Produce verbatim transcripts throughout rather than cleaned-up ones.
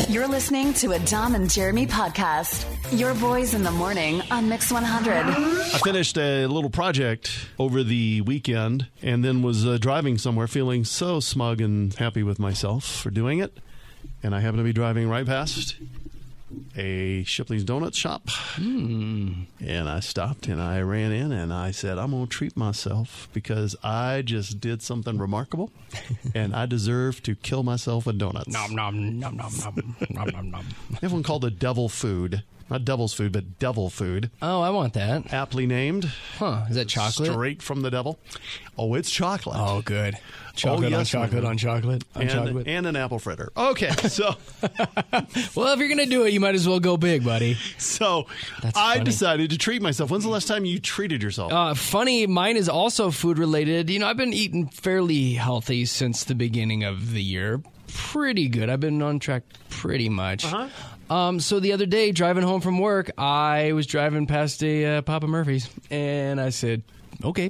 You're listening to a Dom and Jeremy podcast. Your boys in the morning on Mix one hundred. I finished a little project over the weekend and then was uh, driving somewhere feeling so smug and happy with myself for doing it. And I happened to be driving right past a Shipley's Donut shop. Mm. And I stopped and I ran in and I said, I'm going to treat myself because I just did something remarkable and I deserve to kill myself with donuts. Nom, nom, nom, nom, nom, nom, nom, nom. Everyone called it devil food. Not devil's food, but devil food. Oh, I want that. Aptly named. Huh. Is that chocolate? Straight from the devil. Oh, it's chocolate. Oh, good. Chocolate oh, yes, on chocolate on chocolate on and, chocolate. And an apple fritter. Okay, so. Well, if you're going to do it, you might as well go big, buddy. So That's I funny. decided to treat myself. When's the last time you treated yourself? Uh, funny, mine is also food related. You know, I've been eating fairly healthy since the beginning of the year. Pretty good. I've been on track pretty much. Uh-huh. Um, so the other day, driving home from work, I was driving past a uh, Papa Murphy's, and I said, okay.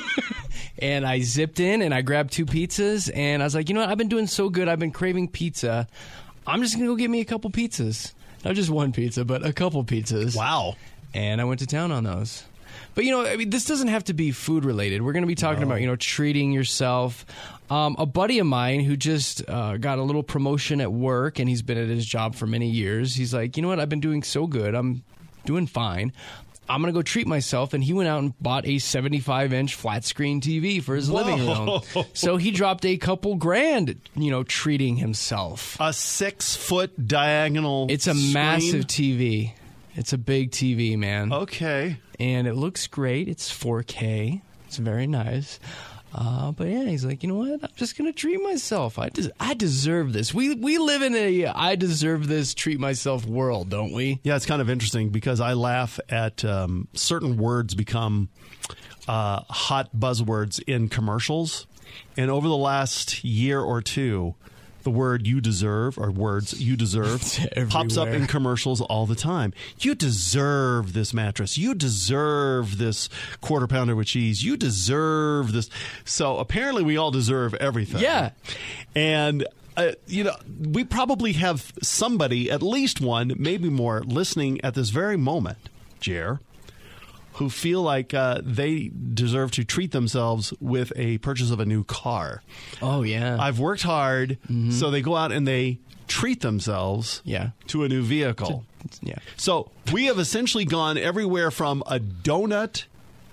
And I zipped in, and I grabbed two pizzas, and I was like, you know what? I've been doing so good. I've been craving pizza. I'm just going to go get me a couple pizzas. Not just one pizza, but a couple pizzas. Wow. And I went to town on those. But, you know, I mean, this doesn't have to be food related. We're going to be talking no. about, you know, treating yourself. Um, a buddy of mine who just uh, got a little promotion at work, and he's been at his job for many years. He's like, you know what? I've been doing so good. I'm doing fine. I'm going to go treat myself. And he went out and bought a seventy-five inch flat screen T V for his Whoa. living room. So he dropped a couple grand, you know, treating himself. A six foot diagonal It's a screen? massive T V. It's a big T V, man. Okay. And it looks great. It's four K. It's very nice. Uh, but yeah, he's like, you know what? I'm just gonna treat myself. I des- I deserve this. We we live in a I deserve this, treat myself world, don't we? Yeah, it's kind of interesting because I laugh at um, certain words become uh, hot buzzwords in commercials, and over the last year or two, the word "you deserve" or words "you deserve" pops up in commercials all the time. You deserve this mattress. You deserve this quarter pounder with cheese. You deserve this. So apparently we all deserve everything. Yeah. And, uh, you know, we probably have somebody, at least one, maybe more, listening at this very moment, Jer, who feel like uh, they deserve to treat themselves with a purchase of a new car. Oh, yeah. I've worked hard, mm-hmm. so they go out and they treat themselves yeah. to a new vehicle. To, yeah. So we have essentially gone everywhere from a donut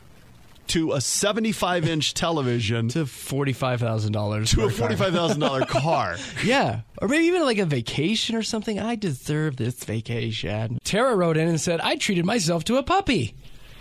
to a seventy-five inch television to forty-five thousand dollars to a forty-five thousand dollars car. Yeah. Or maybe even like a vacation or something. I deserve this vacation. Tara wrote in and said, I treated myself to a puppy.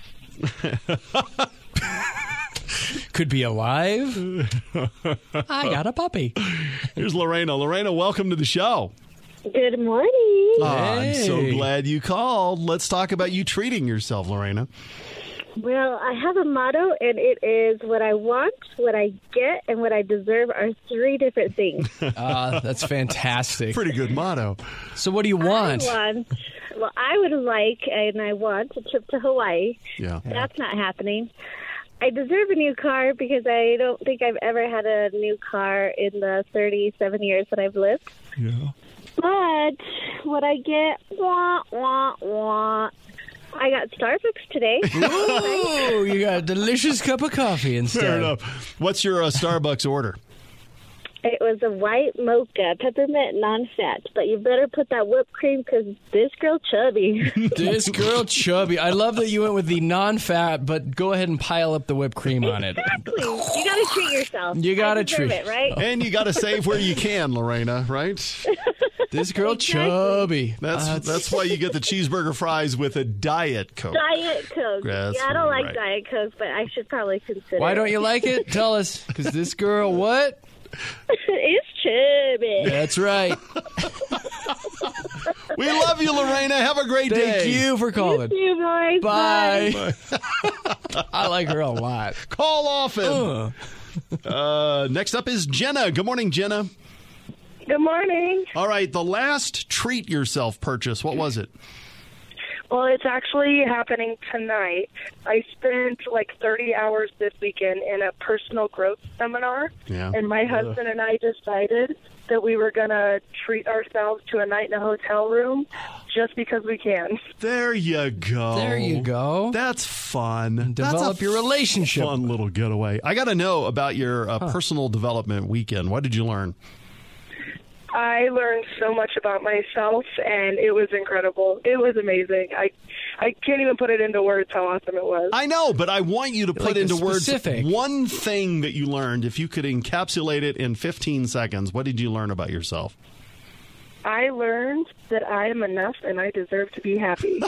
Could be alive. I got a puppy. Here's Lorena. Lorena, welcome to the show. Good morning. Oh, I'm so glad you called. Let's talk about you treating yourself, Lorena. Well, I have a motto, and it is what I want, what I get, and what I deserve are three different things. Uh, that's fantastic. Pretty good motto. So what do you want? I want well, I would like, and I want, a trip to Hawaii. Yeah. That's not happening. I deserve a new car because I don't think I've ever had a new car in the thirty-seven years that I've lived. Yeah. But what I get, wah, wah, wah. I got Starbucks today. Ooh, you got a delicious cup of coffee instead. Fair enough. What's your uh, Starbucks order? It was a white mocha, peppermint, non-fat. But you better put that whipped cream because this girl chubby. This girl chubby. I love that you went with the non-fat, but go ahead and pile up the whipped cream on it. Exactly. You got to treat yourself. You got to treat it, right? And you got to save where you can, Lorena, right? This girl Exactly. chubby. That's Uh, that's why you get the cheeseburger fries with a Diet Coke. Diet Coke. That's yeah, I don't like right. Diet Coke, but I should probably consider Why it. don't you like it? Tell us. Because this girl, what? It's chubby. That's right. We love you, Lorena. Have a great day. Thank you for calling. You boys. Bye. I like her a lot. Call often. Uh. Uh, next up is Jenna. Good morning, Jenna. Good morning. All right, the last treat yourself purchase, what was it? Well, it's actually happening tonight. I spent like thirty hours this weekend in a personal growth seminar, Yeah. and my husband and I decided that we were going to treat ourselves to a night in a hotel room just because we can. There you go. There you go. That's fun. Develop That's a your relationship. Fun little getaway. I got to know about your uh, personal development weekend. What did you learn? I learned so much about myself, and it was incredible. It was amazing. I I can't even put it into words how awesome it was. I know, but I want you to put like into the specific. words one thing that you learned. If you could encapsulate it in fifteen seconds, what did you learn about yourself? I learned that I am enough, and I deserve to be happy.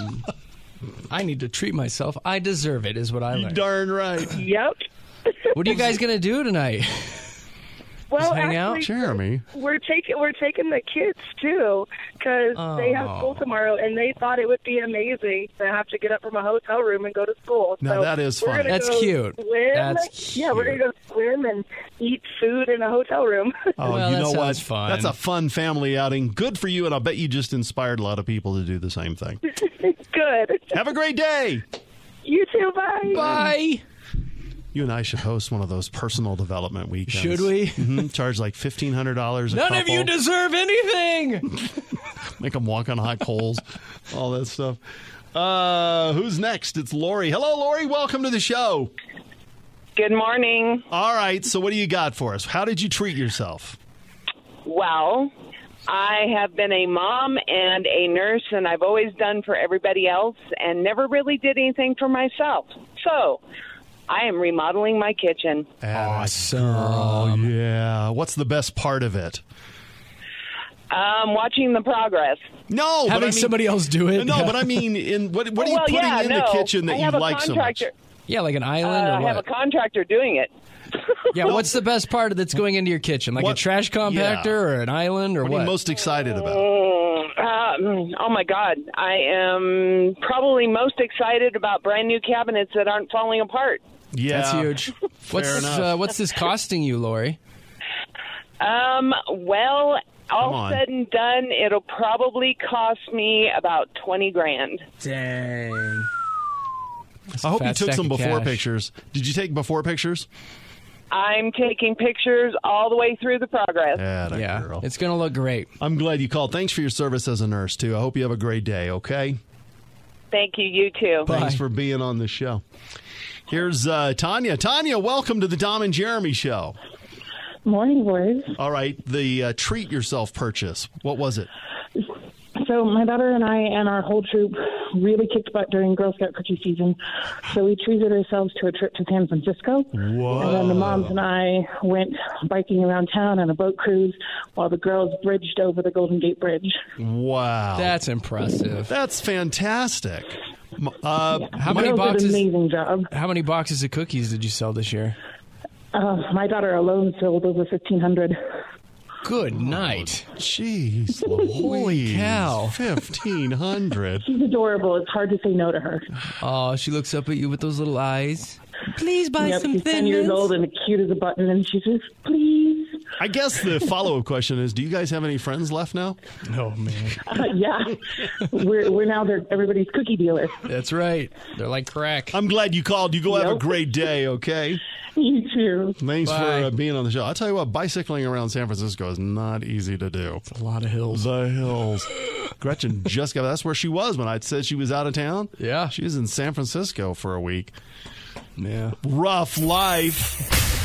I need to treat myself. I deserve it, is what I You learned. darn right. Yep. What are you guys going to do tonight? Well, hang out? actually, Jeremy. we're taking we're taking the kids too because they have school tomorrow, and they thought it would be amazing to have to get up from a hotel room and go to school. Now, so that is we're funny. gonna That's go cute. Swim. That's Yeah, we're gonna go swim and eat food in a hotel room. Oh, Well, you that know what? sounds fun. That's a fun family outing. Good for you, and I bet you just inspired a lot of people to do the same thing. Good. Have a great day. You too. Bye. Bye. You and I should host one of those personal development weekends. Should we? Mm-hmm. Charge like fifteen hundred dollars a None couple. of you deserve anything. Make them walk on hot coals. All that stuff. Uh, who's next? It's Lori. Hello, Lori. Welcome to the show. Good morning. All right. So what do you got for us? How did you treat yourself? Well, I have been a mom and a nurse, and I've always done for everybody else and never really did anything for myself. So I am remodeling my kitchen. Awesome. Oh, yeah. What's the best part of it? Um, watching the progress. No, but Having I mean, somebody else do it. No, but I mean, in what, what are you well, putting yeah, in no. the kitchen that I you have a like so much? contractor. Yeah, like an island Uh, or I have a what? contractor doing it. Yeah, what's the best part that's going into your kitchen? Like What- a trash compactor yeah. or an island or What what? are you most excited about? Mm, uh, oh, my God. I am probably most excited about brand new cabinets that aren't falling apart. Yeah. That's huge. What's this, enough. uh, what's this costing you, Lori? Um, well, all on. said and done, it'll probably cost me about twenty grand. Dang. I hope you fat took stack some of before cash. pictures. Did you take before pictures? I'm taking pictures all the way through the progress. Atta Yeah, girl. it's going to look great. I'm glad you called. Thanks for your service as a nurse, too. I hope you have a great day, okay? Thank you, you too. Bye. Thanks for being on the show. Here's uh, Tanya. Tanya, welcome to the Dom and Jeremy Show. Morning, boys. All right, the uh, treat yourself purchase. What was it? So my daughter and I and our whole troop really kicked butt during Girl Scout cookie season. So we treated ourselves to a trip to San Francisco. Whoa. And then the moms and I went biking around town on a boat cruise while the girls bridged over the Golden Gate Bridge. Wow. That's impressive. That's fantastic. M- Uh, How The many girls did boxes? an amazing job. How many boxes of cookies did you sell this year? Uh, my daughter alone sold over fifteen hundred. Good night. Jeez, Holy Louise. cow. fifteen hundred. She's adorable. It's hard to say no to her. Oh, she looks up at you with those little eyes. Please buy Yep, some she's ten Thin years Mints. old and cute as a button, and she says, please. I guess the follow-up question is, do you guys have any friends left now? Oh, man. Uh, yeah. we're, we're now their, everybody's cookie dealer. That's right. They're like crack. I'm glad you called. You go have a Yep. great day, okay? You too. Thanks Bye. for uh, being on the show. I'll tell you what, bicycling around San Francisco is not easy to do. A lot of hills. The hills. Gretchen just got, that's where she was when I said she was out of town. Yeah. She was in San Francisco for a week. Yeah. Rough life.